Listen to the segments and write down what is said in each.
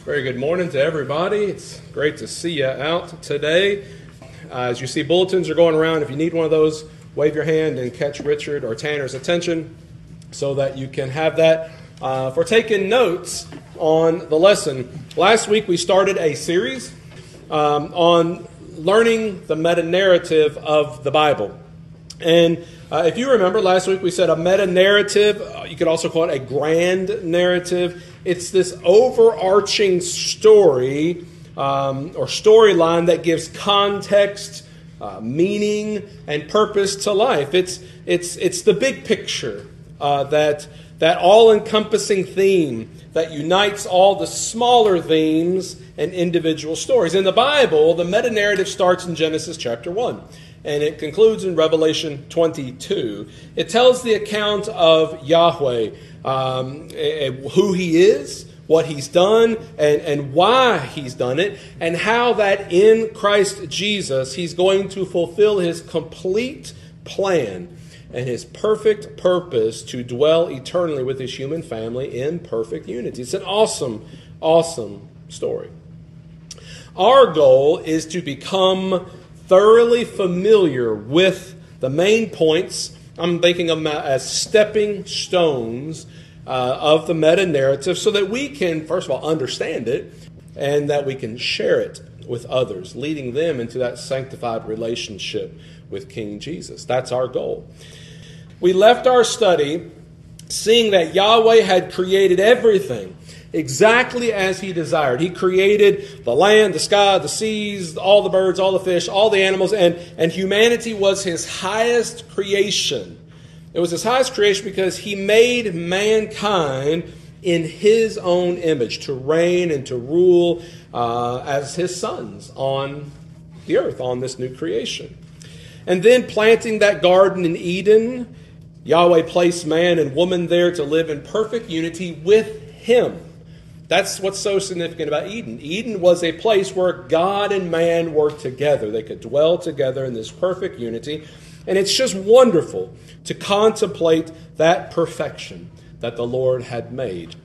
Very good morning to everybody. It's great to see you out today. As you see, bulletins are going around. If you need one of those, wave your hand and catch Richard or Tanner's attention so that you can have that for taking notes on the lesson. Last week we started a series on learning the meta-narrative of the Bible. And if you remember, last week we said a meta-narrative, you could also call it a grand narrative. It's this overarching story or storyline that gives context, meaning, and purpose to life. It's the big picture, that all-encompassing theme that unites all the smaller themes and individual stories. In the Bible, the meta-narrative starts in Genesis chapter 1. And it concludes in Revelation 22. It tells the account of Yahweh, who He is, what He's done, and why He's done it, and how that in Christ Jesus He's going to fulfill His complete plan and His perfect purpose to dwell eternally with His human family in perfect unity. It's an awesome, awesome story. Our goal is to become thoroughly familiar with the main points. I'm thinking of them as stepping stones of the meta-narrative so that we can, first of all, understand it and that we can share it with others, leading them into that sanctified relationship with King Jesus. That's our goal. We left our study seeing that Yahweh had created everything exactly as He desired. He created the land, the sky, the seas, all the birds, all the fish, all the animals, and humanity was His highest creation. It was His highest creation because He made mankind in His own image to reign and to rule as His sons on the earth, on this new creation. And then planting that garden in Eden, Yahweh placed man and woman there to live in perfect unity with Him. That's what's so significant about Eden. Eden was a place where God and man were together. They could dwell together in this perfect unity. And it's just wonderful to contemplate that perfection that the Lord had made.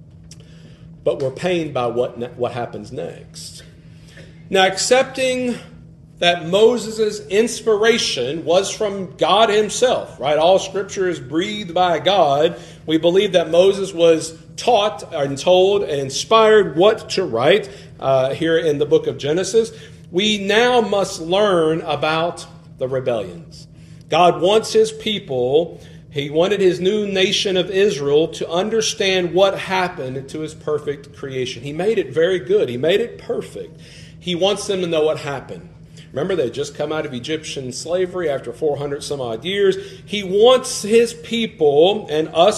But we're pained by what happens next. Now, accepting that Moses' inspiration was from God Himself, right? All Scripture is breathed by God. We believe that Moses was taught and told and inspired what to write here in the book of Genesis. We now must learn about the rebellions. God wants His people, He wanted His new nation of Israel to understand what happened to His perfect creation. He made it very good. He made it perfect. He wants them to know what happened. Remember, they had just come out of Egyptian slavery after 400 some odd years. He wants His people and us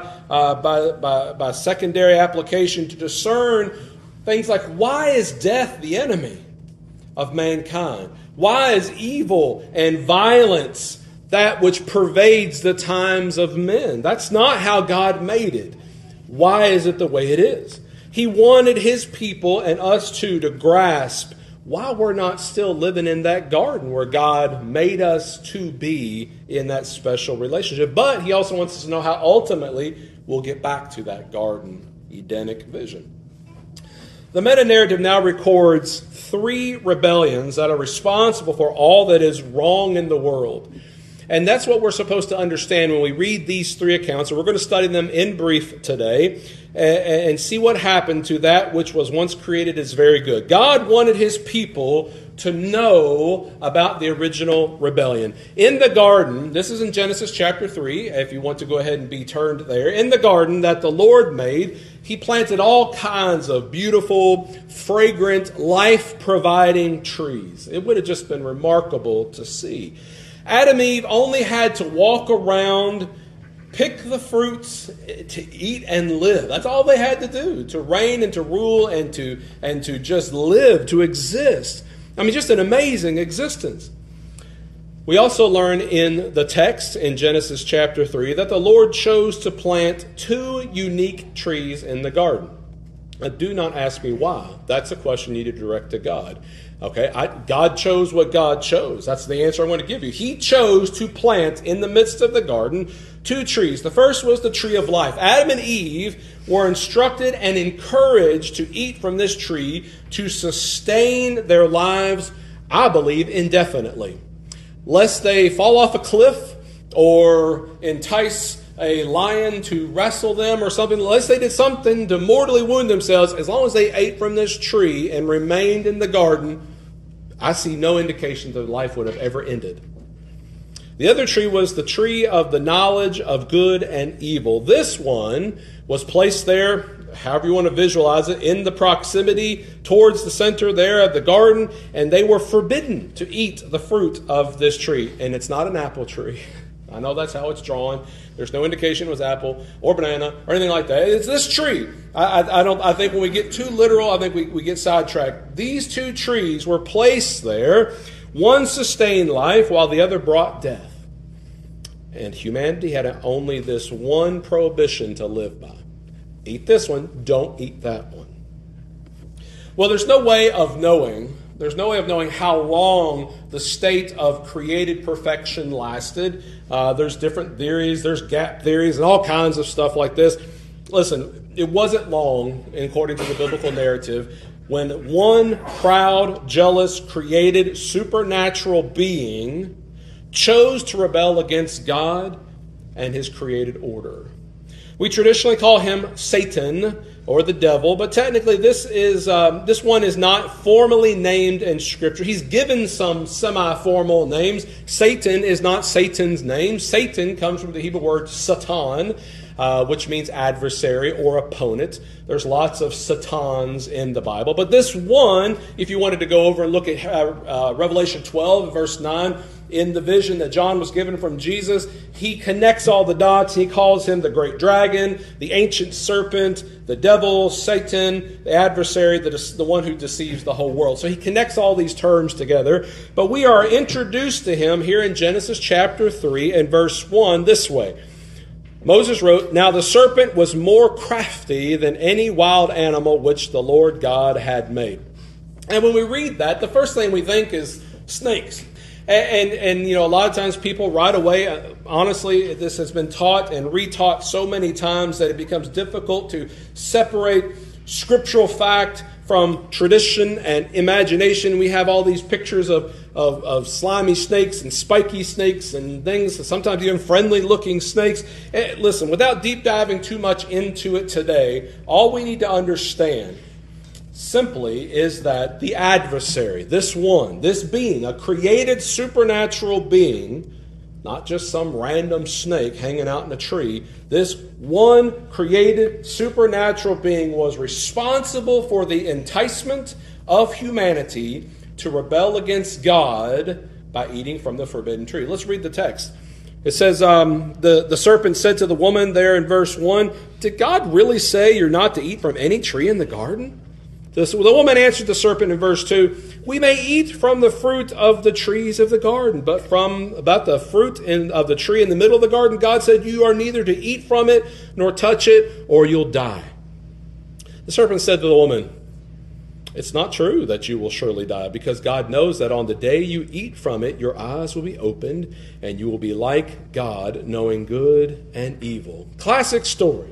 by secondary application to discern things like, why is death the enemy of mankind? Why is evil and violence that which pervades the times of men? That's not how God made it. Why is it the way it is? He wanted His people and us too to grasp why we're not still living in that garden where God made us to be in that special relationship. But He also wants us to know how ultimately we'll get back to that garden Edenic vision. The meta-narrative now records 3 rebellions that are responsible for all that is wrong in the world. And that's what we're supposed to understand when we read these 3 accounts. So we're going to study them in brief today and see what happened to that which was once created as very good. God wanted His people to know about the original rebellion. In the garden, this is in Genesis chapter 3, if you want to go ahead and be turned there. In the garden that the Lord made, He planted all kinds of beautiful, fragrant, life-providing trees. It would have just been remarkable to see. Adam and Eve only had to walk around, pick the fruits to eat and live. That's all they had to do, to reign and to rule and to just live, to exist. I mean, just an amazing existence. We also learn in the text in Genesis chapter 3 that the Lord chose to plant 2 unique trees in the garden. Do not ask me why. That's a question you need to direct to God. Okay, God chose what God chose. That's the answer I want to give you. He chose to plant in the midst of the garden 2 trees. The first was the tree of life. Adam and Eve were instructed and encouraged to eat from this tree to sustain their lives, I believe, indefinitely. Lest they fall off a cliff or entice a lion to wrestle them or something, unless they did something to mortally wound themselves, as long as they ate from this tree and remained in the garden, I see no indication that life would have ever ended. The other tree was the tree of the knowledge of good and evil. This one was placed there, however you want to visualize it, in the proximity towards the center there of the garden, and they were forbidden to eat the fruit of this tree. And it's not an apple tree. I know that's how it's drawn. There's no indication it was apple or banana or anything like that. It's this tree. I think when we get too literal, I think we get sidetracked. These 2 trees were placed there. One sustained life while the other brought death. And humanity had only this one prohibition to live by. Eat this one, don't eat that one. Well, there's no way of knowing how long the state of created perfection lasted. There's different theories, there's gap theories, and all kinds of stuff like this. Listen, it wasn't long, according to the biblical narrative, when one proud, jealous, created, supernatural being chose to rebel against God and his created order. We traditionally call him Satan or the devil, but technically this one is not formally named in Scripture. He's given some semi-formal names. Satan is not Satan's name. Satan comes from the Hebrew word Satan, which means adversary or opponent. There's lots of Satans in the Bible. But this one, if you wanted to go over and look at Revelation 12, verse 9, in the vision that John was given from Jesus, he connects all the dots. He calls him the great dragon, the ancient serpent, the devil, Satan, the adversary, the one who deceives the whole world. So he connects all these terms together. But we are introduced to him here in Genesis chapter 3 and verse 1 this way. Moses wrote, "Now the serpent was more crafty than any wild animal which the Lord God had made." And when we read that, the first thing we think is snakes. And a lot of times people right away, honestly, this has been taught and retaught so many times that it becomes difficult to separate scriptural fact from tradition and imagination. We have all these pictures of slimy snakes and spiky snakes and things, sometimes even friendly-looking snakes. Listen, without deep diving too much into it today, all we need to understand simply is that the adversary, this being, a created supernatural being, not just some random snake hanging out in a tree, this one created supernatural being was responsible for the enticement of humanity to rebel against God by eating from the forbidden tree. Let's read the text. It says, the serpent said to the woman there in verse 1, "Did God really say you're not to eat from any tree in the garden?" The woman answered the serpent in verse 2, "We may eat from the fruit of the trees of the garden, but about the fruit of the tree in the middle of the garden, God said, you are neither to eat from it nor touch it, or you'll die." The serpent said to the woman, "It's not true that you will surely die, because God knows that on the day you eat from it, your eyes will be opened, and you will be like God, knowing good and evil." Classic story.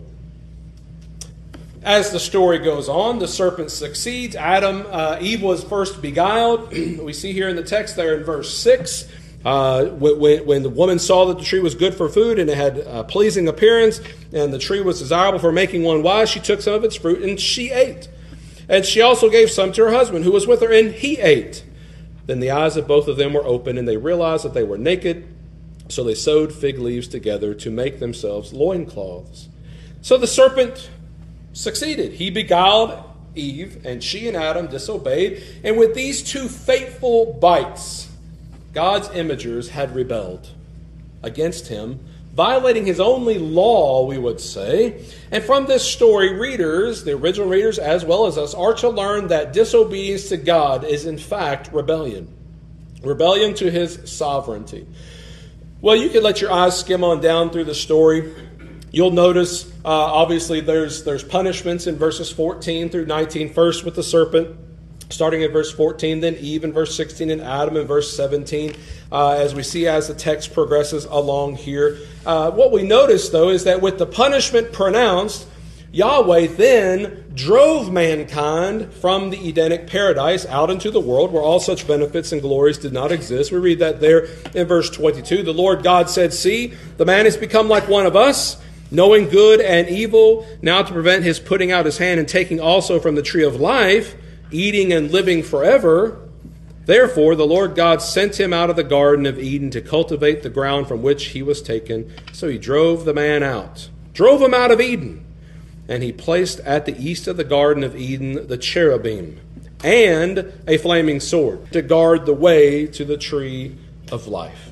As the story goes on, the serpent succeeds. Eve was first beguiled. We see here in the text there in verse 6, when the woman saw that the tree was good for food and it had a pleasing appearance, and the tree was desirable for making one wise, she took some of its fruit and she ate. And she also gave some to her husband who was with her, and he ate. Then the eyes of both of them were opened, and they realized that they were naked. So they sewed fig leaves together to make themselves loincloths. So the serpent succeeded. He beguiled Eve, and she and Adam disobeyed. And with these 2 fateful bites, God's imagers had rebelled against him, violating his only law, we would say. And from this story, readers, the original readers as well as us, are to learn that disobedience to God is in fact rebellion. Rebellion to his sovereignty. Well, you could let your eyes skim on down through the story. You'll notice, obviously, there's punishments in verses 14 through 19. First with the serpent, starting at verse 14, then Eve in verse 16, and Adam in verse 17, as we see as the text progresses along here. What we notice, though, is that with the punishment pronounced, Yahweh then drove mankind from the Edenic paradise out into the world where all such benefits and glories did not exist. We read that there in verse 22. The Lord God said, "See, the man has become like one of us, knowing good and evil. Now to prevent his putting out his hand and taking also from the tree of life, eating and living forever. Therefore the Lord God sent him out of the Garden of Eden to cultivate the ground from which he was taken. So he drove the man out." Drove him out of Eden. And he placed at the east of the Garden of Eden the cherubim and a flaming sword to guard the way to the tree of life.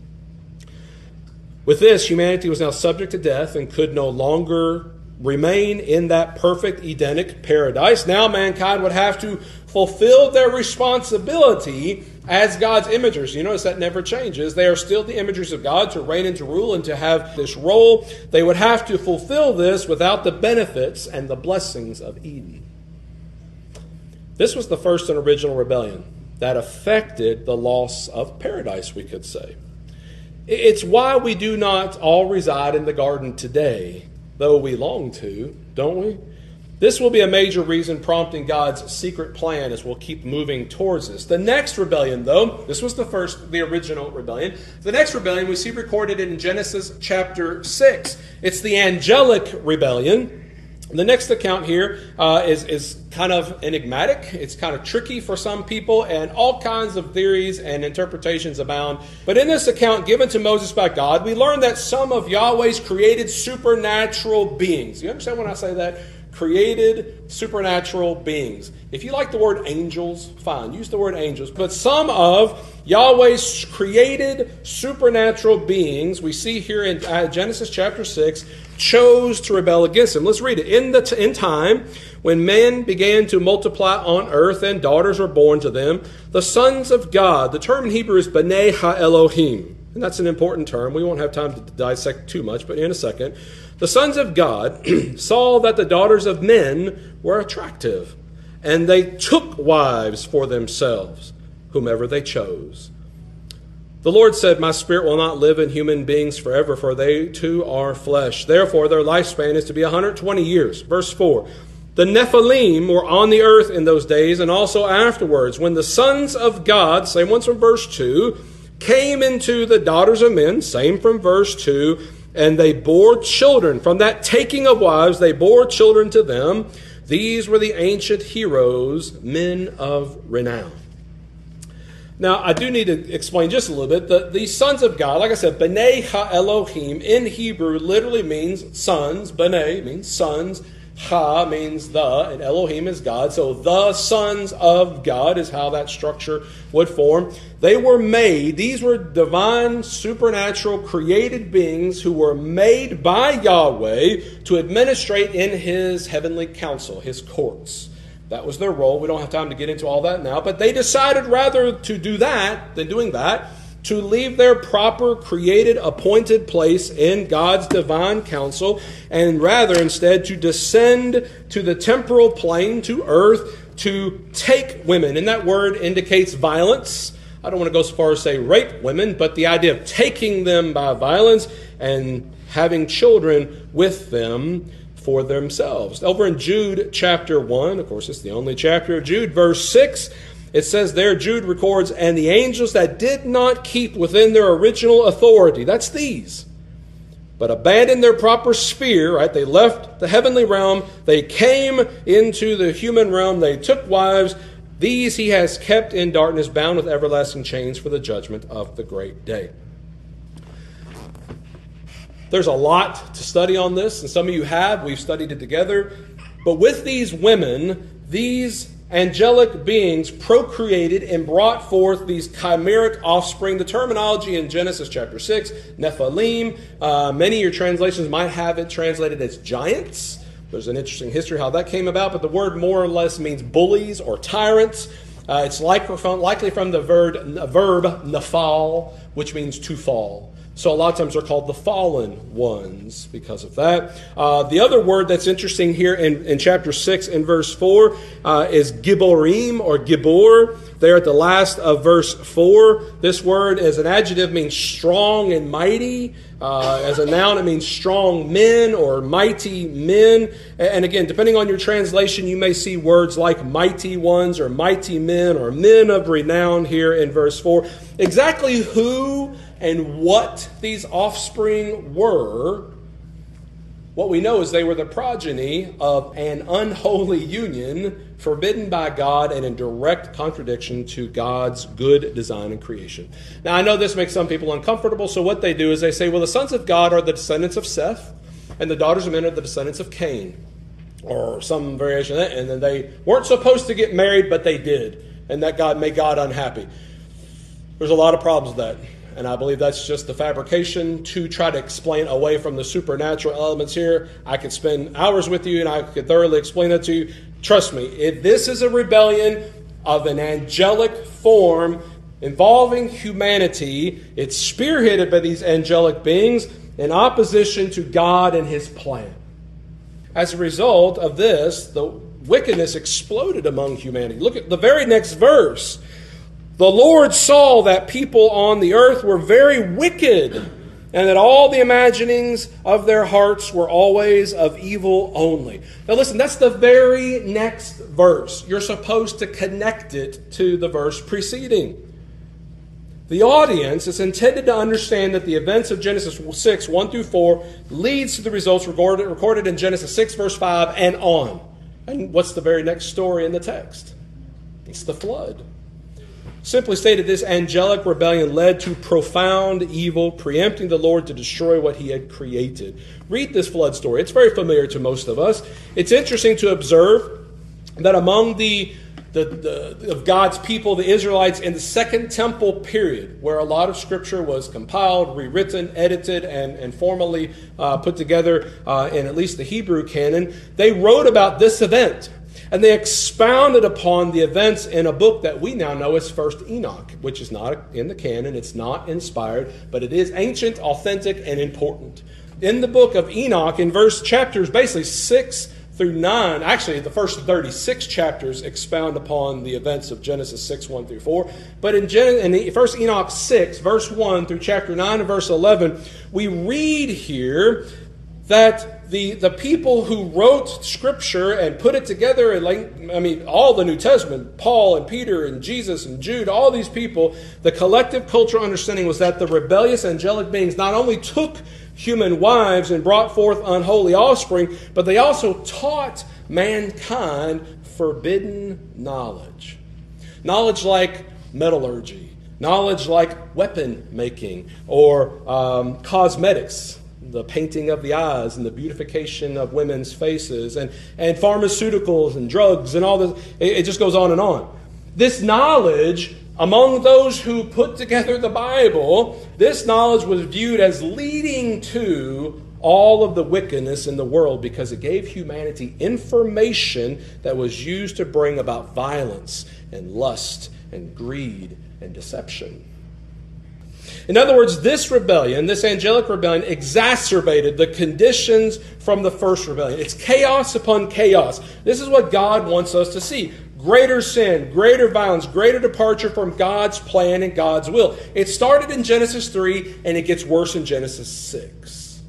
With this, humanity was now subject to death and could no longer remain in that perfect Edenic paradise. Now mankind would have to fulfill their responsibility as God's imagers. You notice that never changes. They are still the imagers of God to reign and to rule and to have this role. They would have to fulfill this without the benefits and the blessings of Eden. This was the first and original rebellion that affected the loss of paradise, we could say. It's why we do not all reside in the garden today, though we long to, don't we? This will be a major reason prompting God's secret plan as we'll keep moving towards this. The next rebellion, though, this was the original rebellion. The next rebellion we see recorded in Genesis chapter 6. It's the angelic rebellion. The next account here is kind of enigmatic. It's kind of tricky for some people, and all kinds of theories and interpretations abound. But in this account given to Moses by God, we learn that some of Yahweh's created supernatural beings. You understand when I say that? Created supernatural beings. If you like the word angels, fine, use the word angels. But some of Yahweh's created supernatural beings, we see here in Genesis chapter 6, chose to rebel against him. Let's read it. In time, when men began to multiply on earth and daughters were born to them, the sons of God, the term in Hebrew is B'nai HaElohim, and that's an important term. We won't have time to dissect too much, but in a second. The sons of God saw that the daughters of men were attractive, and they took wives for themselves, whomever they chose. The Lord said, "My spirit will not live in human beings forever, for they too are flesh. Therefore their lifespan is to be 120 years. Verse 4. The Nephilim were on the earth in those days, and also afterwards, when the sons of God, same ones from verse 2, came into the daughters of men, same from verse 2, and they bore children. From that taking of wives, they bore children to them. These were the ancient heroes, men of renown." Now, I do need to explain just a little bit. The sons of God, like I said, B'nai HaElohim in Hebrew literally means sons. B'nai means sons. Ha means the, and Elohim is God. So the sons of God is how that structure would form. They were made, these were divine, supernatural, created beings who were made by Yahweh to administrate in his heavenly council, his courts. That was their role. We don't have time to get into all that now. But they decided rather to do that than doing that, to leave their proper created appointed place in God's divine counsel, and rather instead to descend to the temporal plane, to earth, to take women. And that word indicates violence. I don't want to go so far as say rape women, but the idea of taking them by violence and having children with them for themselves. Over in Jude chapter 1, of course it's the only chapter of Jude, verse 6, it says there, Jude records, "And the angels that did not keep within their original authority," that's these, "but abandoned their proper sphere," right? They left the heavenly realm, they came into the human realm, they took wives. "These he has kept in darkness, bound with everlasting chains for the judgment of the great day." There's a lot to study on this, and some of you have. We've studied it together. But with these women, these angelic beings procreated and brought forth these chimeric offspring. The terminology in Genesis chapter 6, Nephilim, many of your translations might have it translated as giants. There's an interesting history how that came about, but the word more or less means bullies or tyrants. It's likely from the verb nafal, which means to fall. So a lot of times they're called the fallen ones because of that. The other word that's interesting here in chapter 6 and verse 4 is Gibborim or Gibbor. There at the last of verse 4, this word as an adjective means strong and mighty. As a noun, it means strong men or mighty men. And again, depending on your translation, you may see words like mighty ones or mighty men or men of renown here in verse 4. Exactly who and what these offspring were, what we know is they were the progeny of an unholy union forbidden by God and in direct contradiction to God's good design and creation. Now, I know this makes some people uncomfortable, so what they do is they say, well, the sons of God are the descendants of Seth, and the daughters of men are the descendants of Cain, or some variation of that, and then they weren't supposed to get married, but they did, and that God made God unhappy. There's a lot of problems with that. And I believe that's just the fabrication to try to explain away from the supernatural elements here. I could spend hours with you and I could thoroughly explain it to you. Trust me, if this is a rebellion of an angelic form involving humanity, it's spearheaded by these angelic beings in opposition to God and His plan. As a result of this, the wickedness exploded among humanity. Look at the very next verse. The Lord saw that people on the earth were very wicked, and that all the imaginings of their hearts were always of evil only. Now listen, that's the very next verse. You're supposed to connect it to the verse preceding. The audience is intended to understand that the events of Genesis 6, 1 through 4, leads to the results recorded in Genesis 6, verse 5, and on. And what's the very next story in the text? It's the flood. Simply stated, this angelic rebellion led to profound evil, preempting the Lord to destroy what He had created. Read this flood story. It's very familiar to most of us. It's interesting to observe that among of God's people, the Israelites, in the Second Temple period, where a lot of Scripture was compiled, rewritten, edited, and formally put together in at least the Hebrew canon, they wrote about this event. And they expounded upon the events in a book that we now know as First Enoch, which is not in the canon, it's not inspired, but it is ancient, authentic, and important. In the book of Enoch, in chapters basically 6 through 9, actually the first 36 chapters expound upon the events of Genesis 6, 1 through 4. But in First Enoch 6, verse 1 through chapter 9 and verse 11, we read here that the people who wrote Scripture and put it together, all the New Testament, Paul and Peter and Jesus and Jude, all these people, the collective cultural understanding was that the rebellious angelic beings not only took human wives and brought forth unholy offspring, but they also taught mankind forbidden knowledge. Knowledge like metallurgy, knowledge like weapon making, or cosmetics, the painting of the eyes and the beautification of women's faces, and pharmaceuticals and drugs and all this. It just goes on and on. This knowledge, among those who put together the Bible, this knowledge was viewed as leading to all of the wickedness in the world because it gave humanity information that was used to bring about violence and lust and greed and deception. In other words, this rebellion, this angelic rebellion, exacerbated the conditions from the first rebellion. It's chaos upon chaos. This is what God wants us to see. Greater sin, greater violence, greater departure from God's plan and God's will. It started in Genesis 3 and it gets worse in Genesis 6.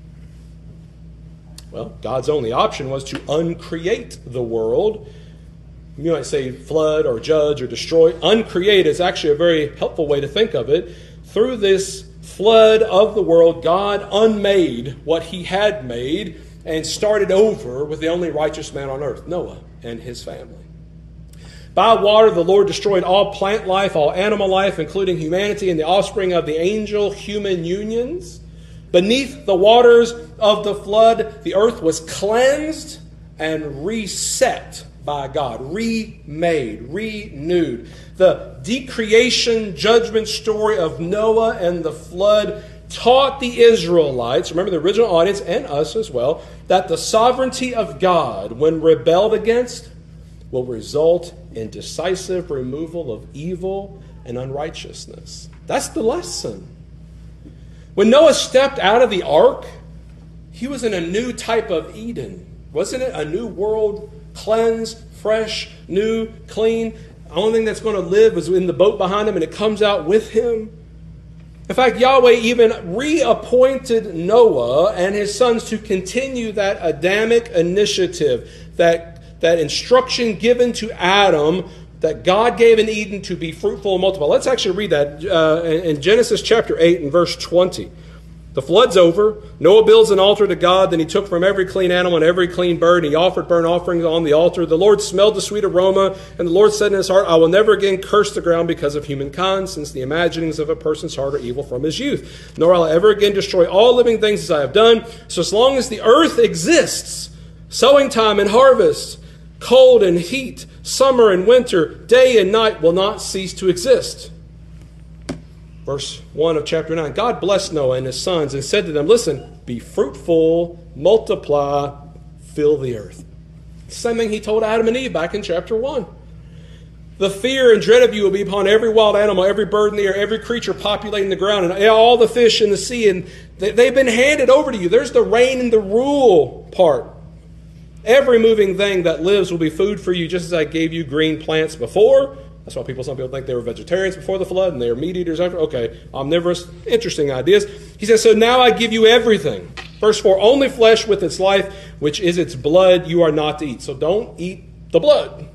Well, God's only option was to uncreate the world. You might say flood or judge or destroy. Uncreate is actually a very helpful way to think of it. Through this flood of the world, God unmade what He had made and started over with the only righteous man on earth, Noah and his family. By water, the Lord destroyed all plant life, all animal life, including humanity and the offspring of the angel-human unions. Beneath the waters of the flood, the earth was cleansed and reset by God, remade, renewed. The decreation judgment story of Noah and the flood taught the Israelites, remember the original audience and us as well, that the sovereignty of God, when rebelled against, will result in decisive removal of evil and unrighteousness. That's the lesson. When Noah stepped out of the ark, he was in a new type of Eden. Wasn't it? A new world, cleansed, fresh, new, clean. The only thing that's going to live is in the boat behind him, and it comes out with him. In fact, Yahweh even reappointed Noah and his sons to continue that Adamic initiative, that instruction given to Adam that God gave in Eden to be fruitful and multiply. Let's actually read that in Genesis chapter 8 and verse 20. The flood's over. Noah builds an altar to God. Then he took from every clean animal and every clean bird, and he offered burnt offerings on the altar. The Lord smelled the sweet aroma, and the Lord said in his heart, I will never again curse the ground because of humankind, since the imaginings of a person's heart are evil from his youth. Nor will I ever again destroy all living things as I have done. So as long as the earth exists, sowing time and harvest, cold and heat, summer and winter, day and night will not cease to exist. Verse 1 of chapter 9, God blessed Noah and his sons and said to them, listen, be fruitful, multiply, fill the earth. Same thing he told Adam and Eve back in chapter 1. The fear and dread of you will be upon every wild animal, every bird in the air, every creature populating the ground, and all the fish in the sea. And they've been handed over to you. There's the reign and the rule part. Every moving thing that lives will be food for you, just as I gave you green plants before. That's why some people think they were vegetarians before the flood and they were meat eaters after. Okay, omnivorous, interesting ideas. He says, so now I give you everything. Verse 4, only flesh with its life, which is its blood, you are not to eat. So don't eat the blood.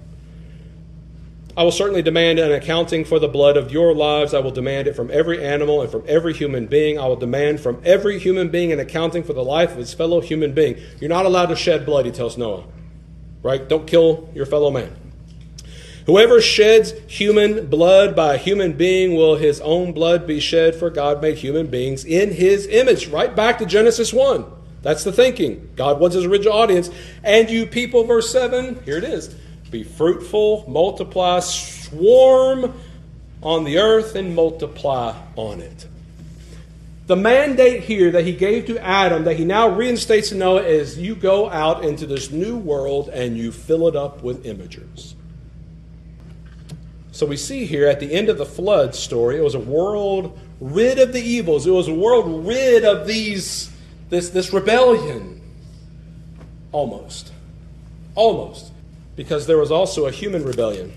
I will certainly demand an accounting for the blood of your lives. I will demand it from every animal and from every human being. I will demand from every human being an accounting for the life of his fellow human being. You're not allowed to shed blood, he tells Noah. Right? Don't kill your fellow man. Whoever sheds human blood by a human being will his own blood be shed, for God made human beings in his image. Right back to Genesis 1. That's the thinking. God wants his original audience. And you people, verse 7, here it is. Be fruitful, multiply, swarm on the earth, and multiply on it. The mandate here that he gave to Adam, that he now reinstates to Noah, is you go out into this new world and you fill it up with imagers. So we see here at the end of the flood story, it was a world rid of the evils. It was a world rid of this rebellion. Almost. Because there was also a human rebellion.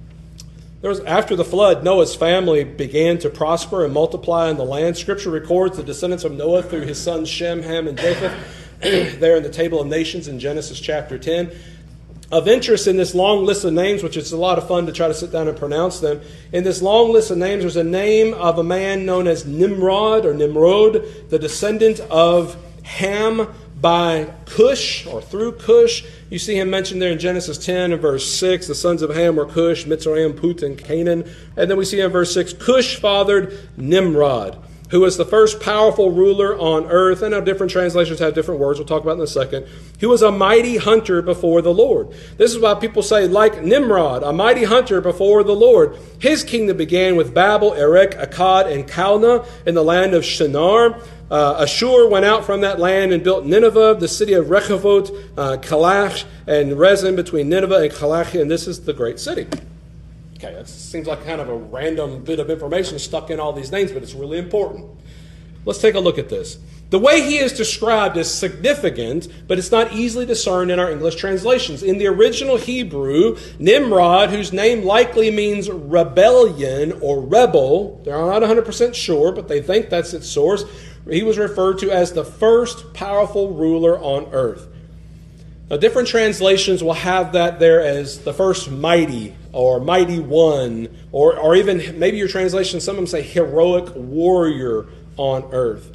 After the flood, Noah's family began to prosper and multiply in the land. Scripture records the descendants of Noah through his sons Shem, Ham, and Japheth there in the Table of Nations in Genesis chapter 10. Of interest in this long list of names, which is a lot of fun to try to sit down and pronounce them, in this long list of names, there's a name of a man known as Nimrod, the descendant of Ham by Cush, or through Cush. You see him mentioned there in Genesis 10 and verse 6. The sons of Ham were Cush, Mitzrayim, Put, and Canaan. And then we see in verse 6, Cush fathered Nimrod, who was the first powerful ruler on earth. I know different translations have different words. We'll talk about in a second. He was a mighty hunter before the Lord. This is why people say, like Nimrod, a mighty hunter before the Lord. His kingdom began with Babel, Erech, Akkad, and Calneh in the land of Shinar. Ashur went out from that land and built Nineveh, the city of Rehovot, Kalach, and Rezin between Nineveh and Kalach, and this is the great city. Okay, that seems like kind of a random bit of information stuck in all these names, but it's really important. Let's take a look at this. The way he is described is significant, but it's not easily discerned in our English translations. In the original Hebrew, Nimrod, whose name likely means rebellion or rebel, they're not 100% sure, but they think that's its source, he was referred to as the first powerful ruler on earth. Now, different translations will have that there as the first mighty or mighty one, or even maybe your translation, some of them say heroic warrior on earth.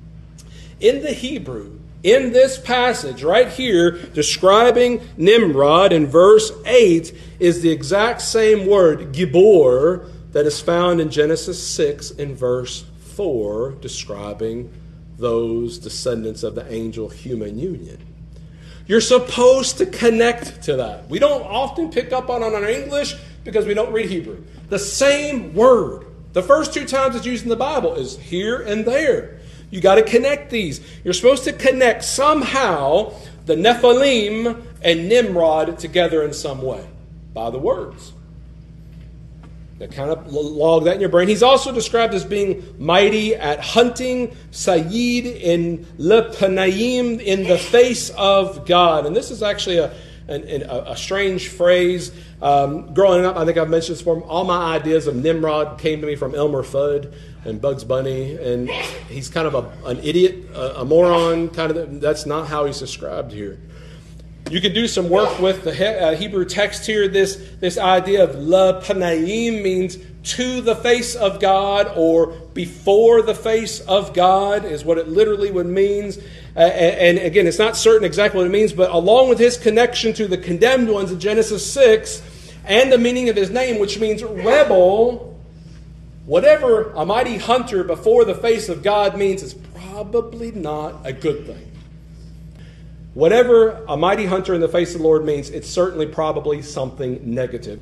In the Hebrew, in this passage right here, describing Nimrod in verse 8 is the exact same word, Gibor, that is found in Genesis 6 in verse 4, describing those descendants of the angel-human union. You're supposed to connect to that. We don't often pick up on it in our English because we don't read Hebrew. The same word, the first two times it's used in the Bible, is here and there. You got to connect these. You're supposed to connect somehow the Nephilim and Nimrod together in some way by the words. Now kind of log that in your brain. He's also described as being mighty at hunting, Sayyid in Lepanaim, in the face of God. And this is actually a strange phrase. Growing up, I think I've mentioned this before, all my ideas of Nimrod came to me from Elmer Fudd and Bugs Bunny. And he's kind of an idiot, a moron. That's not how he's described here. You can do some work with the Hebrew text here. This idea of La Panaim means to the face of God or before the face of God is what it literally would mean. And again, it's not certain exactly what it means, but along with his connection to the condemned ones in Genesis 6 and the meaning of his name, which means rebel, whatever a mighty hunter before the face of God means is probably not a good thing. Whatever a mighty hunter in the face of the Lord means, it's certainly probably something negative.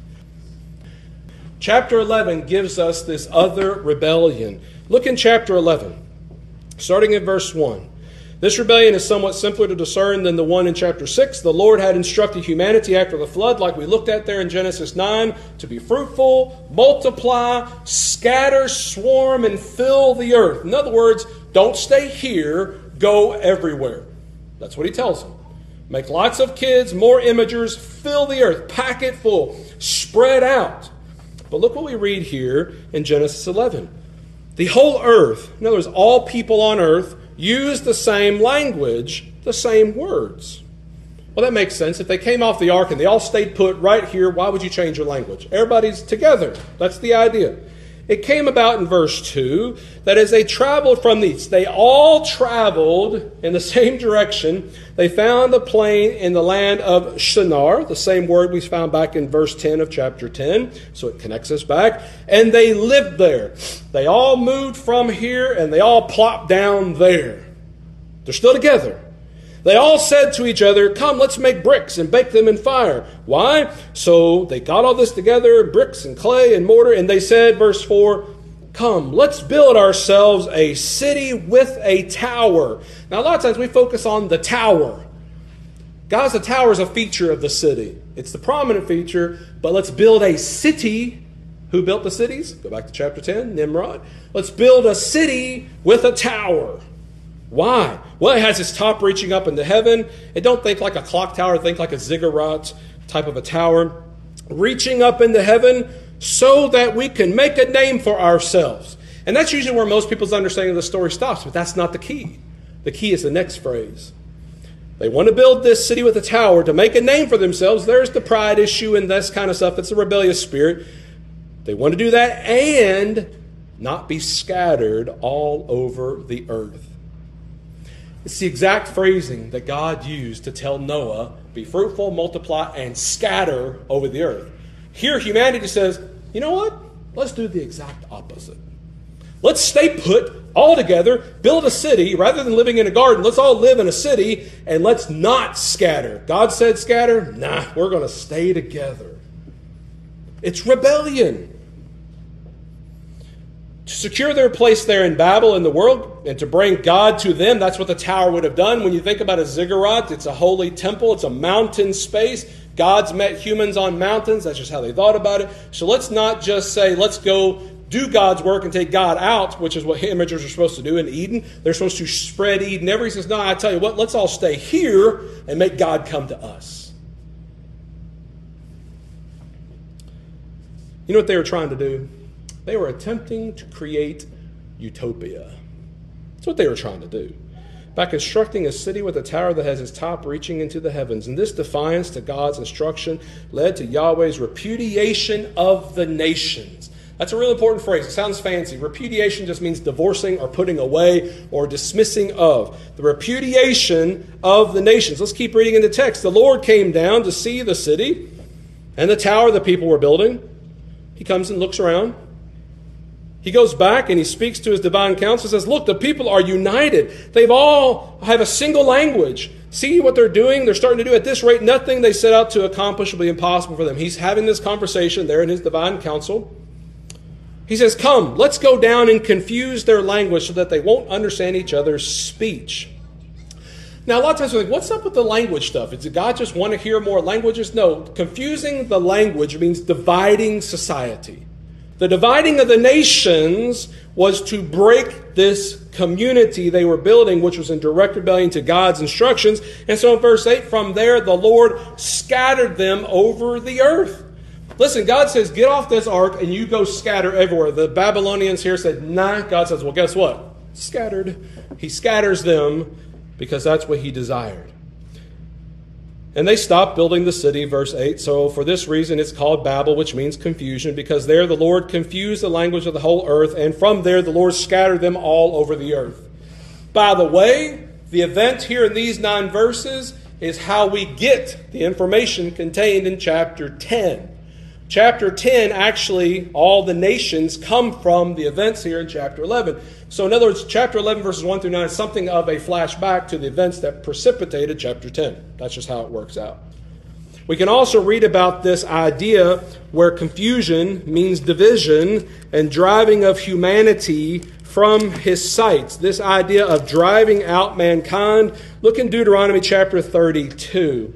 Chapter 11 gives us this other rebellion. Look in chapter 11, starting at verse 1. This rebellion is somewhat simpler to discern than the one in chapter 6. The Lord had instructed humanity after the flood, like we looked at there in Genesis 9, to be fruitful, multiply, scatter, swarm, and fill the earth. In other words, don't stay here, go everywhere. That's what he tells them. Make lots of kids, more imagers, fill the earth, pack it full, spread out. But look what we read here in Genesis 11. The whole earth, in other words, all people on earth, use the same language, the same words. Well, that makes sense. If they came off the ark and they all stayed put right here, why would you change your language? Everybody's together. That's the idea. It came about in verse 2 that as they traveled from the east, they all traveled in the same direction. They found a plain in the land of Shinar, the same word we found back in verse 10 of chapter 10. So it connects us back. And they lived there. They all moved from here and they all plopped down there. They're still together. They all said to each other, come, let's make bricks and bake them in fire. Why? So they got all this together, bricks and clay and mortar, and they said, verse 4, come, let's build ourselves a city with a tower. Now, a lot of times we focus on the tower. Guys, the tower is a feature of the city. It's the prominent feature, but let's build a city. Who built the cities? Go back to chapter 10, Nimrod. Let's build a city with a tower. Why? Well, it has its top reaching up into heaven. And don't think like a clock tower. Think like a ziggurat type of a tower. Reaching up into heaven so that we can make a name for ourselves. And that's usually where most people's understanding of the story stops. But that's not the key. The key is the next phrase. They want to build this city with a tower to make a name for themselves. There's the pride issue and this kind of stuff. It's a rebellious spirit. They want to do that and not be scattered all over the earth. It's the exact phrasing that God used to tell Noah, be fruitful, multiply, and scatter over the earth. Here, humanity says, you know what? Let's do the exact opposite. Let's stay put all together, build a city. Rather than living in a garden, let's all live in a city, and let's not scatter. God said scatter? Nah, we're going to stay together. It's rebellion. To secure their place there in Babel in the world and to bring God to them, that's what the tower would have done. When you think about a ziggurat, it's a holy temple. It's a mountain space. God's met humans on mountains. That's just how they thought about it. So let's not just say, let's go do God's work and take God out, which is what imagers are supposed to do in Eden. They're supposed to spread Eden. Everybody says, no, I tell you what, let's all stay here and make God come to us. You know what they were trying to do? They were attempting to create utopia. That's what they were trying to do. By constructing a city with a tower that has its top reaching into the heavens. And this defiance to God's instruction led to Yahweh's repudiation of the nations. That's a really important phrase. It sounds fancy. Repudiation just means divorcing or putting away or dismissing of. The repudiation of the nations. Let's keep reading in the text. The Lord came down to see the city and the tower the people were building. He comes and looks around. He goes back and he speaks to his divine council and says, look, the people are united. They've all have a single language. See what they're doing? They're starting to do at this rate. Nothing they set out to accomplish will be impossible for them. He's having this conversation there in his divine council. He says, come, let's go down and confuse their language so that they won't understand each other's speech. Now, a lot of times we're like, what's up with the language stuff? Does God just want to hear more languages? No, confusing the language means dividing society. The dividing of the nations was to break this community they were building, which was in direct rebellion to God's instructions. And so in verse 8, from there the Lord scattered them over the earth. Listen, God says, get off this ark and you go scatter everywhere. The Babylonians here said, nah. God says, well, guess what? Scattered. He scatters them because that's what he desired. And they stopped building the city, verse 8. So for this reason it's called Babel, which means confusion, because there the Lord confused the language of the whole earth, and from there the Lord scattered them all over the earth. By the way, the event here in these 9 verses is how we get the information contained in chapter 10. Chapter 10, actually, all the nations come from the events here in chapter 11. So in other words, chapter 11, verses 1 through 9 is something of a flashback to the events that precipitated chapter 10. That's just how it works out. We can also read about this idea where confusion means division and driving of humanity from his sight. This idea of driving out mankind. Look in Deuteronomy chapter 32.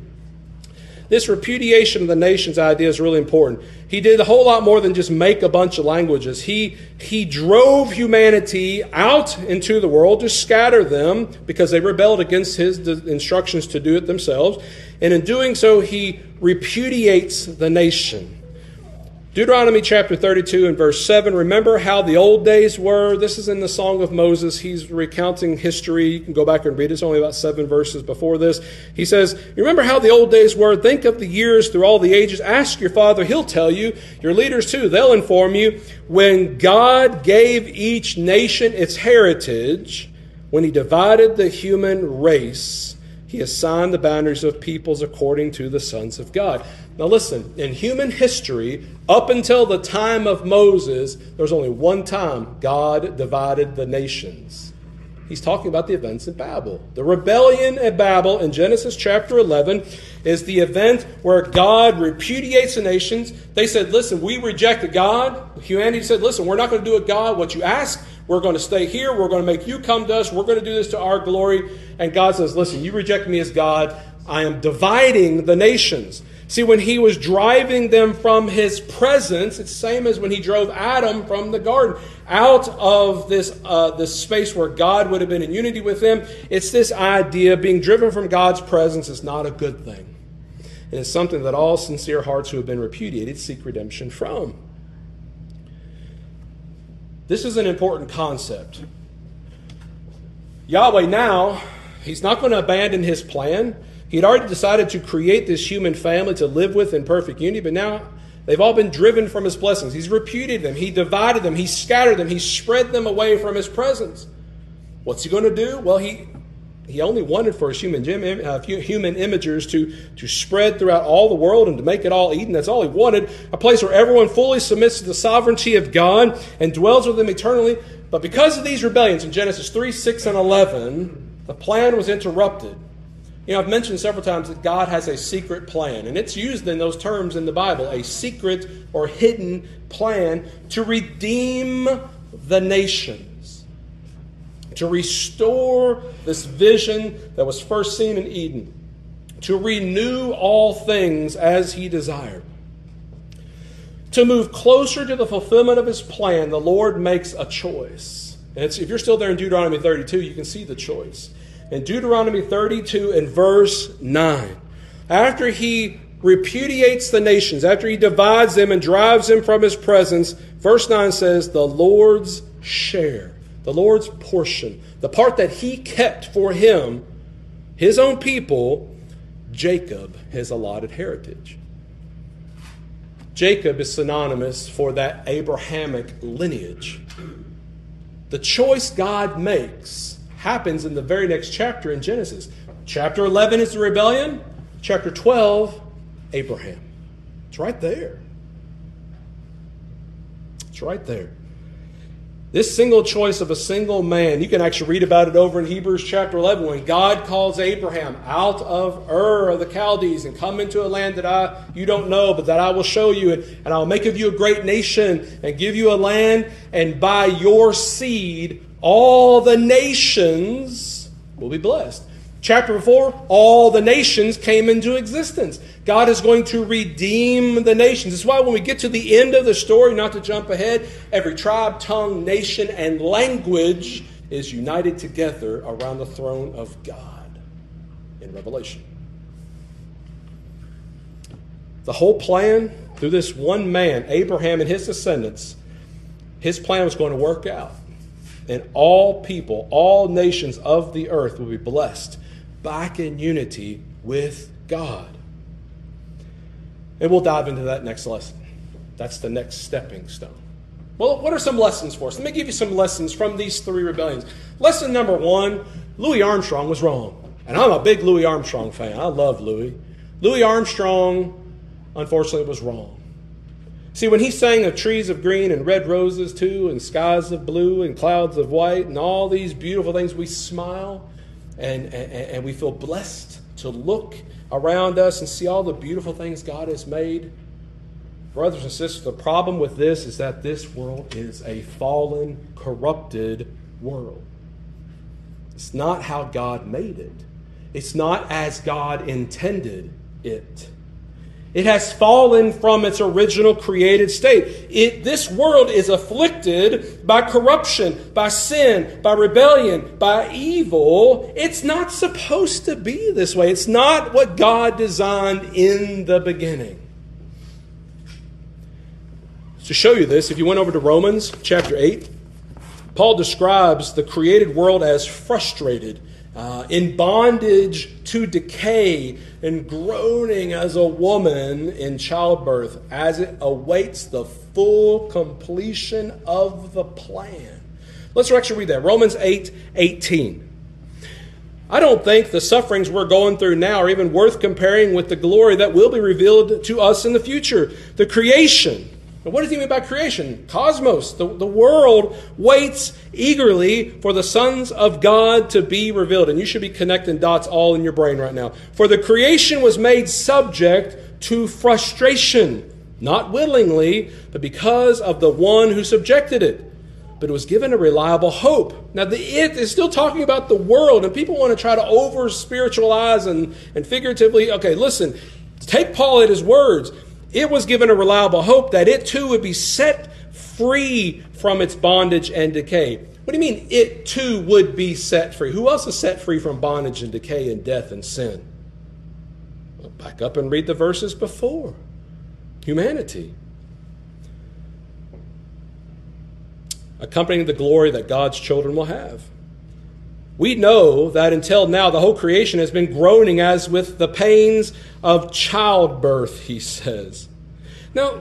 This repudiation of the nations idea is really important. He did a whole lot more than just make a bunch of languages. He drove humanity out into the world to scatter them because they rebelled against his instructions to do it themselves. And in doing so, he repudiates the nation. Deuteronomy chapter 32 and verse 7, remember how the old days were. This is in the Song of Moses. He's recounting history. You can go back and read it. It's only about 7 verses before this. He says, remember how the old days were. Think of the years through all the ages. Ask your father. He'll tell you. Your leaders too. They'll inform you. When God gave each nation its heritage, when he divided the human race, he assigned the boundaries of peoples according to the sons of God. Now listen, in human history, up until the time of Moses, there was only one time God divided the nations. He's talking about the events at Babel. The rebellion at Babel in Genesis chapter 11 is the event where God repudiates the nations. They said, listen, we rejected God. Humanity said, listen, we're not going to do it, God, what you ask. We're going to stay here. We're going to make you come to us. We're going to do this to our glory. And God says, listen, you reject me as God. I am dividing the nations. See, when he was driving them from his presence, it's the same as when he drove Adam from the garden out of this space where God would have been in unity with them. It's this idea, being driven from God's presence is not a good thing. And it's something that all sincere hearts who have been repudiated seek redemption from. This is an important concept. Yahweh now, he's not going to abandon his plan. He'd already decided to create this human family to live with in perfect unity, but now they've all been driven from his blessings. He's repudiated them. He divided them. He scattered them. He spread them away from his presence. What's he going to do? Well, he only wanted for his human imagers to spread throughout all the world and to make it all Eden. That's all he wanted. A place where everyone fully submits to the sovereignty of God and dwells with him eternally. But because of these rebellions in Genesis 3, 6, and 11, the plan was interrupted. You know, I've mentioned several times that God has a secret plan, and it's used in those terms in the Bible, a secret or hidden plan to redeem the nations, to restore this vision that was first seen in Eden, to renew all things as he desired. To move closer to the fulfillment of his plan, the Lord makes a choice. And if you're still there in Deuteronomy 32, you can see the choice. In Deuteronomy 32 and verse 9, after he repudiates the nations, after he divides them and drives them from his presence, verse 9 says, the Lord's share, the Lord's portion, the part that he kept for him, his own people, Jacob, his allotted heritage. Jacob is synonymous for that Abrahamic lineage. The choice God makes happens in the very next chapter in Genesis. Chapter 11 is the rebellion. Chapter 12, Abraham. It's right there. It's right there. This single choice of a single man, you can actually read about it over in Hebrews chapter 11 when God calls Abraham out of Ur of the Chaldees and come into a land that you don't know, but that I will show you, and I'll make of you a great nation and give you a land, and by your seed all the nations will be blessed. Chapter before, all the nations came into existence. God is going to redeem the nations. That's why when we get to the end of the story, not to jump ahead, every tribe, tongue, nation, and language is united together around the throne of God in Revelation. The whole plan, through this one man, Abraham and his descendants, his plan was going to work out. And all people, all nations of the earth will be blessed back in unity with God. And we'll dive into that next lesson. That's the next stepping stone. Well, what are some lessons for us? Let me give you some lessons from these three rebellions. Lesson number one, Louis Armstrong was wrong. And I'm a big Louis Armstrong fan. I love Louis. Louis Armstrong, unfortunately, was wrong. See, when he sang of trees of green and red roses too, and skies of blue and clouds of white and all these beautiful things, we smile and we feel blessed to look around us and see all the beautiful things God has made. Brothers and sisters, the problem with this is that this world is a fallen, corrupted world. It's not how God made it. It's not as God intended it. It has fallen from its original created state. This world is afflicted by corruption, by sin, by rebellion, by evil. It's not supposed to be this way. It's not what God designed in the beginning. To show you this, if you went over to Romans chapter 8, Paul describes the created world as frustrated, in bondage to decay, and groaning as a woman in childbirth as it awaits the full completion of the plan. Let's actually read that. Romans 8:18. I don't think the sufferings we're going through now are even worth comparing with the glory that will be revealed to us in the future. The creation. And what does he mean by creation? Cosmos. The world waits eagerly for the sons of God to be revealed. And you should be connecting dots all in your brain right now. For the creation was made subject to frustration, not willingly, but because of the one who subjected it. But it was given a reliable hope. Now, the it is still talking about the world, and people want to try to over-spiritualize and figuratively. Okay, listen, take Paul at his words. It was given a reliable hope that it too would be set free from its bondage and decay. What do you mean it too would be set free? Who else is set free from bondage and decay and death and sin? Well, back up and read the verses before. Humanity. Accompanying the glory that God's children will have. We know that until now the whole creation has been groaning as with the pains of childbirth, he says. Now,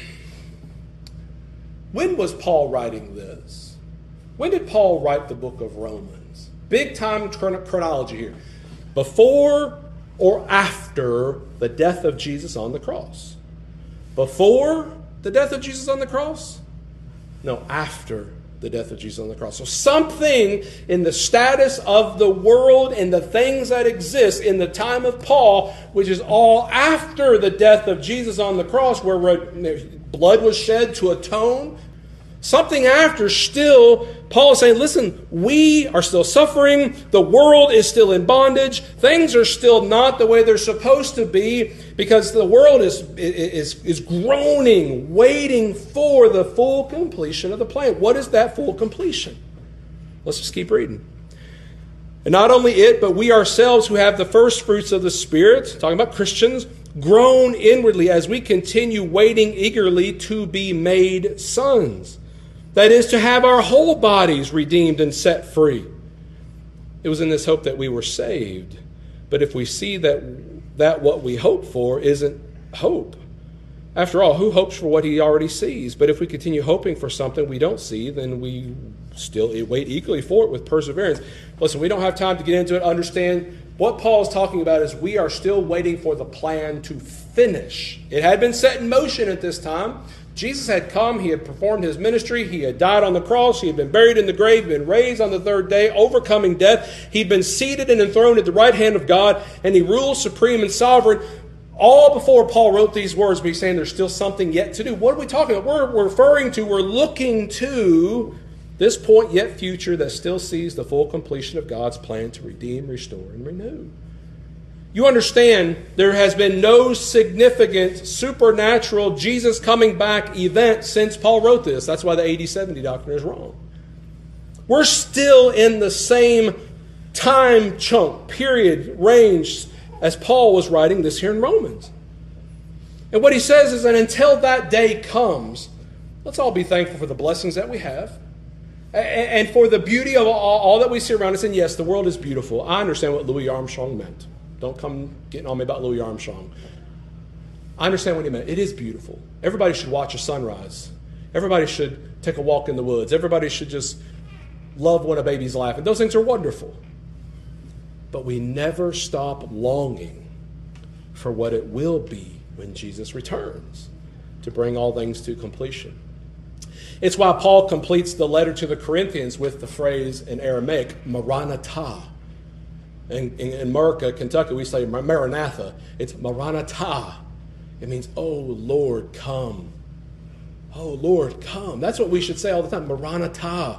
when was Paul writing this? When did Paul write the book of Romans? Big time chronology here. Before or after the death of Jesus on the cross? Before the death of Jesus on the cross? No, after the death of Jesus on the cross. So something in the status of the world and the things that exist in the time of Paul, which is all after the death of Jesus on the cross, where blood was shed to atone. Something after still, Paul is saying, listen, we are still suffering. The world is still in bondage. Things are still not the way they're supposed to be because the world is groaning, waiting for the full completion of the plan. What is that full completion? Let's just keep reading. And not only it, but we ourselves who have the first fruits of the Spirit, talking about Christians, groan inwardly as we continue waiting eagerly to be made sons. That is, to have our whole bodies redeemed and set free. It was in this hope that we were saved. But if we see that what we hope for isn't hope. After all, who hopes for what he already sees? But if we continue hoping for something we don't see, then we still wait eagerly for it with perseverance. Listen, we don't have time to get into it. Understand what Paul is talking about is we are still waiting for the plan to finish. It had been set in motion at this time. Jesus had come, he had performed his ministry, he had died on the cross, he had been buried in the grave, been raised on the third day, overcoming death. He'd been seated and enthroned at the right hand of God, and he rules supreme and sovereign. All before Paul wrote these words, but he's saying there's still something yet to do. What are we talking about? We're referring to, we're looking to This point yet future that still sees the full completion of God's plan to redeem, restore, and renew. You understand there has been no significant supernatural Jesus coming back event since Paul wrote this. That's why the AD 70 doctrine is wrong. We're still in the same time chunk, period, range as Paul was writing this here in Romans. And what he says is that until that day comes, let's all be thankful for the blessings that we have and for the beauty of all that we see around us. And yes, the world is beautiful. I understand what Louis Armstrong meant. Don't come getting on me about Louis Armstrong. I understand what he meant. It is beautiful. Everybody should watch a sunrise. Everybody should take a walk in the woods. Everybody should just love when a baby's laughing. Those things are wonderful. But we never stop longing for what it will be when Jesus returns to bring all things to completion. It's why Paul completes the letter to the Corinthians with the phrase in Aramaic, Maranatha. In America, Kentucky, we say Maranatha. It's Maranatha. It means, oh, Lord, come. Oh, Lord, come. That's what we should say all the time, Maranatha.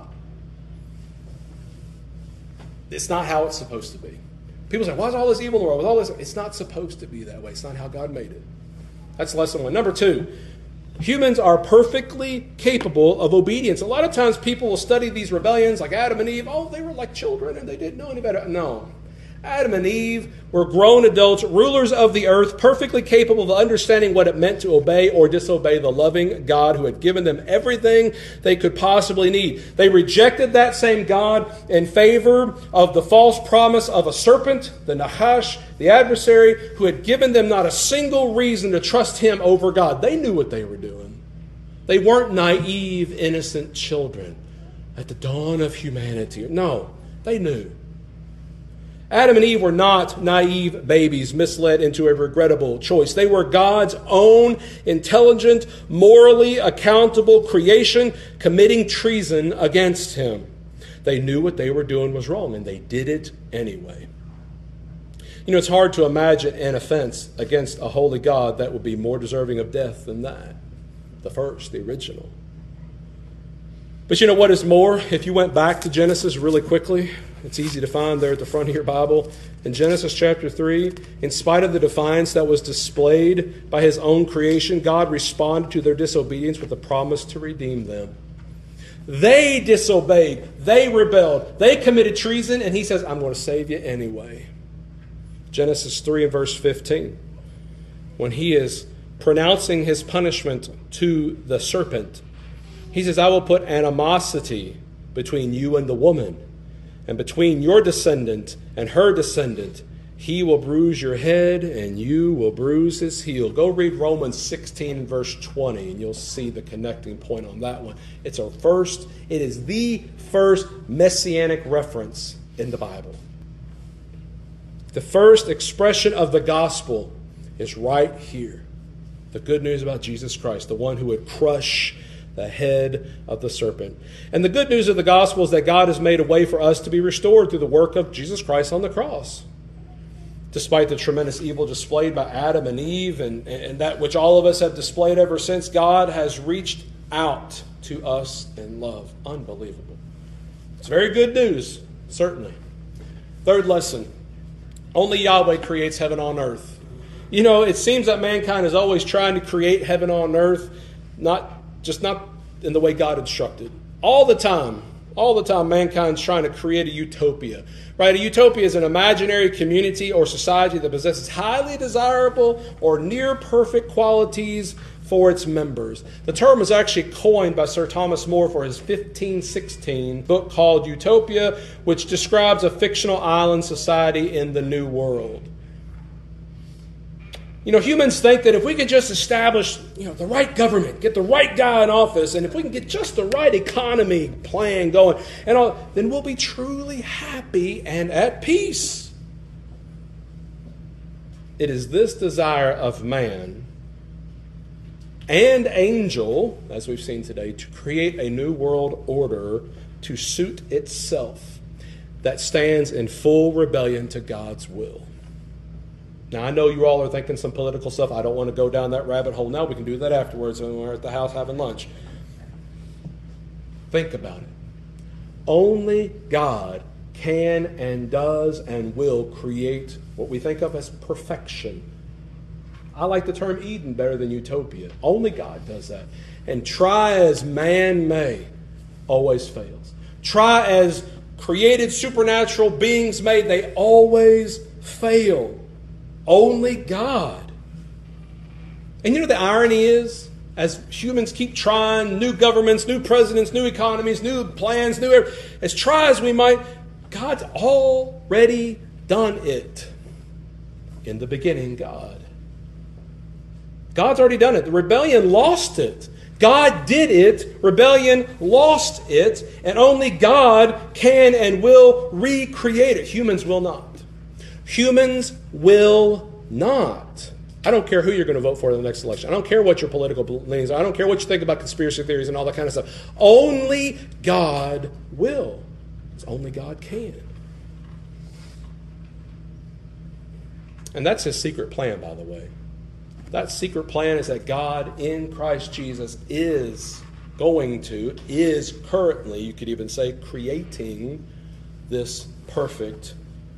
It's not how it's supposed to be. People say, why is all this evil in the world? With all this? It's not supposed to be that way. It's not how God made it. That's lesson one. Number two, humans are perfectly capable of obedience. A lot of times people will study these rebellions like Adam and Eve. Oh, they were like children and they didn't know any better. No. Adam and Eve were grown adults, rulers of the earth, perfectly capable of understanding what it meant to obey or disobey the loving God who had given them everything they could possibly need. They rejected that same God in favor of the false promise of a serpent, the Nahash, the adversary, who had given them not a single reason to trust him over God. They knew what they were doing. They weren't naive, innocent children at the dawn of humanity. No, they knew. Adam and Eve were not naive babies misled into a regrettable choice. They were God's own intelligent, morally accountable creation committing treason against him. They knew what they were doing was wrong, and they did it anyway. You know, it's hard to imagine an offense against a holy God that would be more deserving of death than that. The first, the original. But you know what is more? If you went back to Genesis really quickly, it's easy to find there at the front of your Bible. In Genesis chapter 3, in spite of the defiance that was displayed by his own creation, God responded to their disobedience with a promise to redeem them. They disobeyed. They rebelled. They committed treason, and he says, I'm going to save you anyway. Genesis 3 and verse 15. When he is pronouncing his punishment to the serpent, he says, I will put animosity between you and the woman, and between your descendant and her descendant. He will bruise your head, and you will bruise his heel. Go read Romans 16 and verse 20, and you'll see the connecting point on that one. It is the first messianic reference in the Bible. The first expression of the gospel is right here. The good news about Jesus Christ, the one who would crush the head of the serpent. And the good news of the gospel is that God has made a way for us to be restored through the work of Jesus Christ on the cross. Despite the tremendous evil displayed by Adam and Eve and that which all of us have displayed ever since, God has reached out to us in love. Unbelievable. It's very good news, certainly. Third lesson, only Yahweh creates heaven on earth. You know, it seems that mankind is always trying to create heaven on earth, not in the way God instructed. All the time, mankind's trying to create a utopia. Right? A utopia is an imaginary community or society that possesses highly desirable or near perfect qualities for its members. The term was actually coined by Sir Thomas More for his 1516 book called Utopia, which describes a fictional island society in the New World. You know, humans think that if we could just establish, the right government, get the right guy in office, and if we can get just the right economy plan going, then we'll be truly happy and at peace. It is this desire of man and angel, as we've seen today, to create a new world order to suit itself that stands in full rebellion to God's will. Now, I know you all are thinking some political stuff. I don't want to go down that rabbit hole now. We can do that afterwards when we're at the house having lunch. Think about it. Only God can and does and will create what we think of as perfection. I like the term Eden better than utopia. Only God does that. And try as man may, always fails. Try as created supernatural beings may, they always fail. Only God. And you know the irony is, as humans keep trying, new governments, new presidents, new economies, new plans, as try as we might, God's already done it. In the beginning, God. God's already done it. The rebellion lost it. God did it. Rebellion lost it. And only God can and will recreate it. Humans will not. Humans will not. I don't care who you're going to vote for in the next election. I don't care what your political leanings are. I don't care what you think about conspiracy theories and all that kind of stuff. Only God will. It's only God can. And that's his secret plan, by the way. That secret plan is that God in Christ Jesus is currently, you could even say, creating this perfect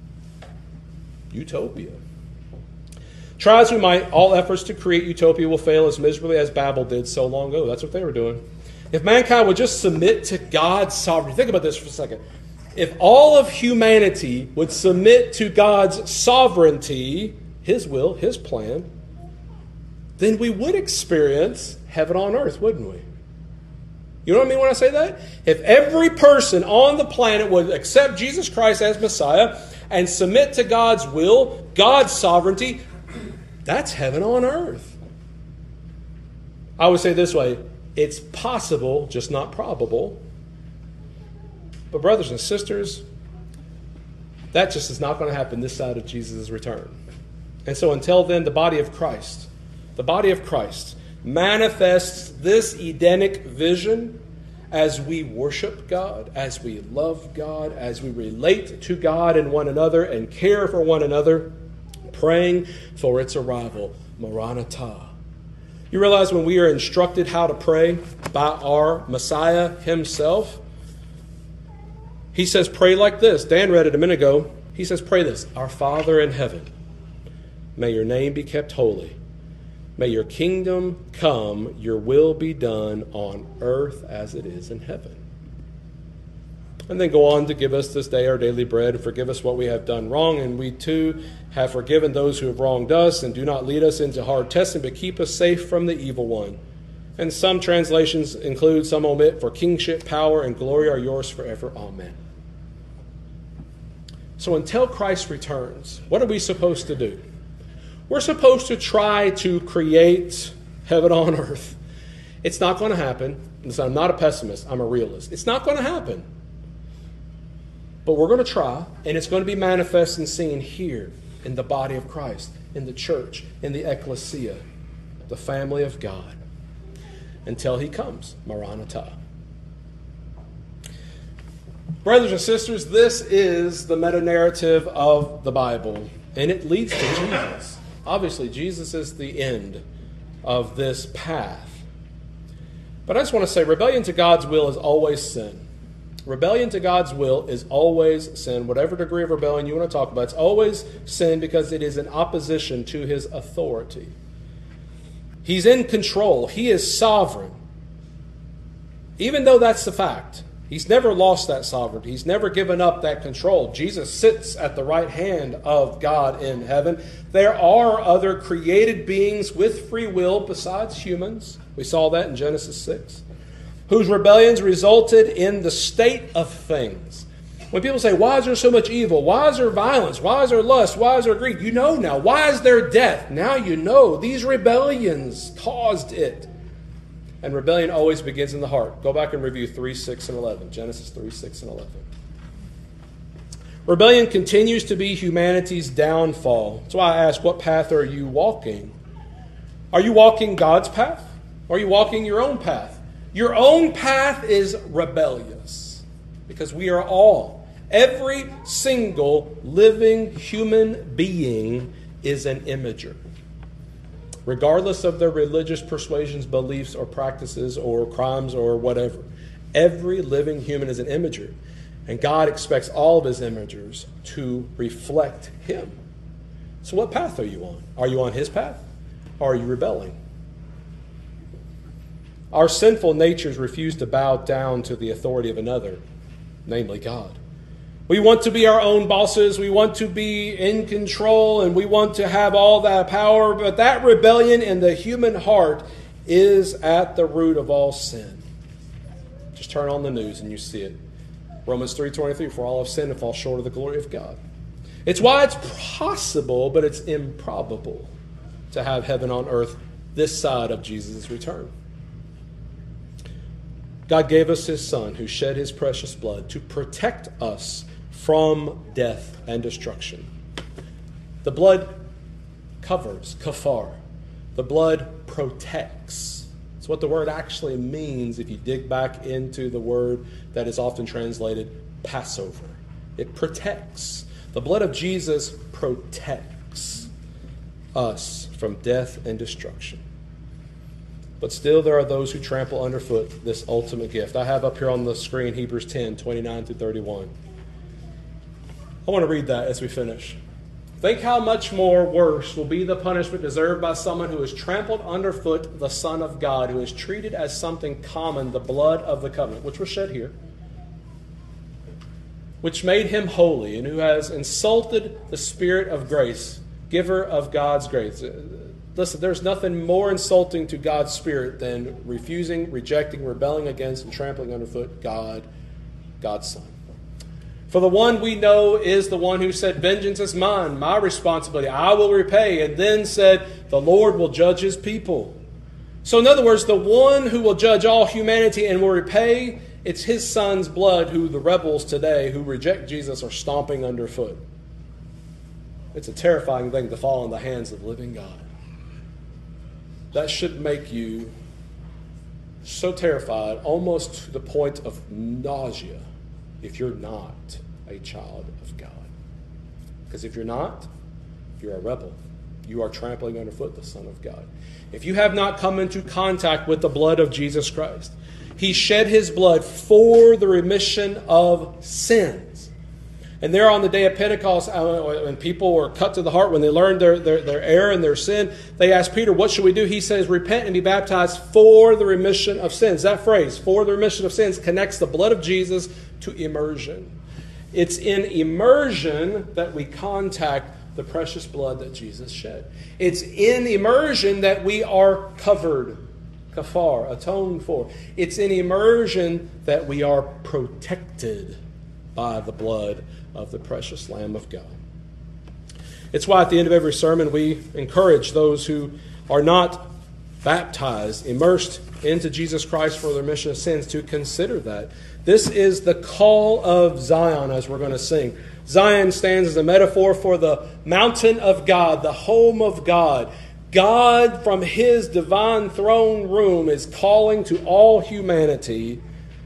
utopia. Try as we might, all efforts to create utopia will fail as miserably as Babel did so long ago. That's what they were doing. If mankind would just submit to God's sovereignty, think about this for a second. If all of humanity would submit to God's sovereignty, his will, his plan, then we would experience heaven on earth, wouldn't we? You know what I mean when I say that? If every person on the planet would accept Jesus Christ as Messiah and submit to God's will, God's sovereignty, that's heaven on earth. I would say this way, it's possible, just not probable. But brothers and sisters, that just is not going to happen this side of Jesus' return. And so until then, the body of Christ manifests this Edenic vision as we worship God, as we love God, as we relate to God and one another and care for one another, praying for its arrival. Maranatha. You realize when we are instructed how to pray by our Messiah himself, he says, pray like this. Dan read it a minute ago. He says, pray this. Our Father in heaven, may your name be kept holy. May your kingdom come, your will be done on earth as it is in heaven. And then go on to give us this day our daily bread and forgive us what we have done wrong. And we too have forgiven those who have wronged us. And do not lead us into hard testing, but keep us safe from the evil one. And some translations include, some omit, for kingship, power, and glory are yours forever. Amen. So until Christ returns, what are we supposed to do? We're supposed to try to create heaven on earth. It's not going to happen. Listen, I'm not a pessimist. I'm a realist. It's not going to happen. But we're going to try, and it's going to be manifest and seen here in the body of Christ, in the church, in the ecclesia, the family of God, until he comes. Maranatha. Brothers and sisters, this is the meta-narrative of the Bible, and it leads to Jesus. Obviously, Jesus is the end of this path. But I just want to say, rebellion to God's will is always sin. Rebellion to God's will is always sin. Whatever degree of rebellion you want to talk about, it's always sin because it is in opposition to his authority. He's in control. He is sovereign. Even though that's the fact, he's never lost that sovereignty. He's never given up that control. Jesus sits at the right hand of God in heaven. There are other created beings with free will besides humans. We saw that in Genesis 6. Whose rebellions resulted in the state of things. When people say, why is there so much evil? Why is there violence? Why is there lust? Why is there greed? You know now. Why is there death? Now you know. These rebellions caused it. And rebellion always begins in the heart. Go back and review 3, 6, and 11. Genesis 3, 6, and 11. Rebellion continues to be humanity's downfall. That's why I ask, what path are you walking? Are you walking God's path? Or are you walking your own path? Your own path is rebellious. Because we are all, every single living human being is an imager. Regardless of their religious persuasions, beliefs, or practices, or crimes, or whatever. Every living human is an imager. And God expects all of his imagers to reflect him. So what path are you on? Are you on his path? Or are you rebelling? Our sinful natures refuse to bow down to the authority of another, namely God. We want to be our own bosses. We want to be in control, and we want to have all that power. But that rebellion in the human heart is at the root of all sin. Just turn on the news and you see it. Romans 3:23, for all have sinned and fall short of the glory of God. It's why it's possible, but it's improbable to have heaven on earth this side of Jesus' return. God gave us his Son, who shed his precious blood to protect us from death and destruction. The blood covers, kafar. The blood protects. It's what the word actually means if you dig back into the word that is often translated Passover. It protects. The blood of Jesus protects us from death and destruction. But still there are those who trample underfoot this ultimate gift. I have up here on the screen Hebrews 10:29-31. I want to read that as we finish. Think how much more worse will be the punishment deserved by someone who has trampled underfoot the Son of God, who has treated as something common the blood of the covenant, which was shed here, which made him holy, and who has insulted the Spirit of grace, giver of God's grace. Listen, there's nothing more insulting to God's Spirit than refusing, rejecting, rebelling against, and trampling underfoot God's Son. For the one we know is the one who said, vengeance is mine, my responsibility, I will repay, and then said, the Lord will judge his people. So in other words, the one who will judge all humanity and will repay, it's his Son's blood who the rebels today who reject Jesus are stomping underfoot. It's a terrifying thing to fall in the hands of the living God. That should make you so terrified, almost to the point of nausea, if you're not a child of God. Because if you're not, you're a rebel. You are trampling underfoot the Son of God. If you have not come into contact with the blood of Jesus Christ, he shed his blood for the remission of sins. And there on the day of Pentecost, when people were cut to the heart, when they learned their error and their sin, they asked Peter, what should we do? He says, repent and be baptized for the remission of sins. That phrase, for the remission of sins, connects the blood of Jesus to immersion. It's in immersion that we contact the precious blood that Jesus shed. It's in immersion that we are covered, kafar, atoned for. It's in immersion that we are protected by the blood of the precious Lamb of God. It's why at the end of every sermon we encourage those who are not baptized, immersed into Jesus Christ for the remission of sins, to consider that. This is the call of Zion, as we're going to sing. Zion stands as a metaphor for the mountain of God, the home of God. God from his divine throne room is calling to all humanity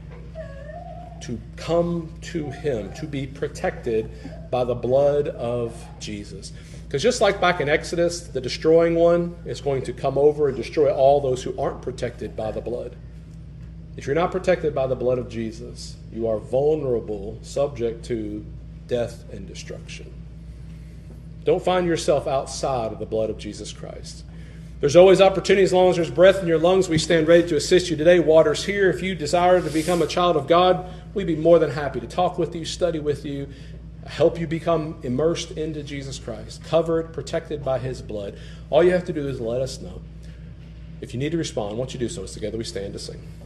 to come to him, to be protected by the blood of Jesus. Because just like back in Exodus, the destroying one is going to come over and destroy all those who aren't protected by the blood. If you're not protected by the blood of Jesus, you are vulnerable, subject to death and destruction. Don't find yourself outside of the blood of Jesus Christ. There's always opportunity. As long as there's breath in your lungs, we stand ready to assist you today. Water's here. If you desire to become a child of God, we'd be more than happy to talk with you, study with you, help you become immersed into Jesus Christ, covered, protected by his blood. All you have to do is let us know. If you need to respond, once you do so, together we stand to sing.